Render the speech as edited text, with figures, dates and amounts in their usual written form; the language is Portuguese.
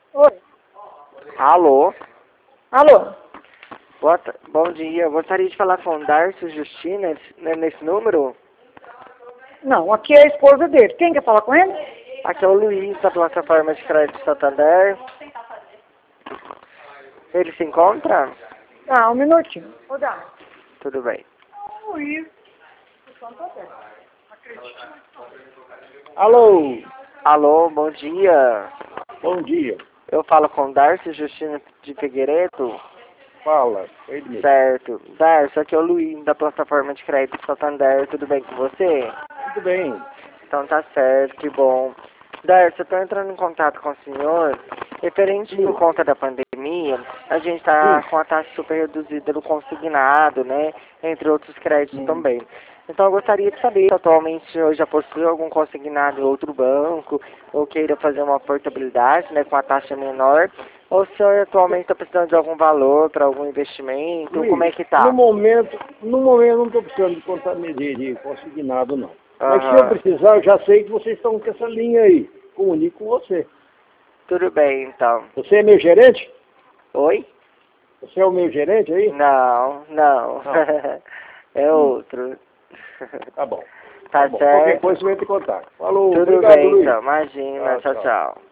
Oi. Alô? Alô? Bom dia. Eu gostaria de falar com o Darcio Justina nesse número. Não, aqui é a esposa dele. Quem quer falar com ele? Aqui é o Luiz, da plataforma de crédito Santander. Ele se encontra? Ah, um minutinho. Vou dar. Tudo bem. Luiz. Alô, Alô, bom dia. bom dia. Eu falo com o Darcio Justina de Figueiredo. Fala, ele mesmo. Certo. Darcio, aqui é o Luiz, da plataforma de crédito Santander. Tudo bem com você? Tudo bem. Então tá certo, que bom. Darcio, eu tô entrando em contato com o senhor. Referente por conta da pandemia, a gente tá com a taxa super reduzida do consignado, né? Entre outros créditos também. Então eu gostaria de saber se atualmente o senhor já possui algum consignado em outro banco, ou queira fazer uma portabilidade, né, com a taxa menor, ou se o senhor atualmente está precisando de algum valor para algum investimento, Luiz, como é que tá? no momento eu não estou precisando de de consignado, não. Mas se eu Aham. precisar, eu já sei que vocês estão com essa linha aí. Comunico com você. Tudo bem, então. Você é meu gerente? Oi? Você é o meu gerente aí? Não, não. Não. É outro. Tá bom. Tá Qualquer certo? coisa você entra em contato. Falou, Tudo obrigado, bem, Luiz. então. Imagina. Tchau, Tchau. tchau.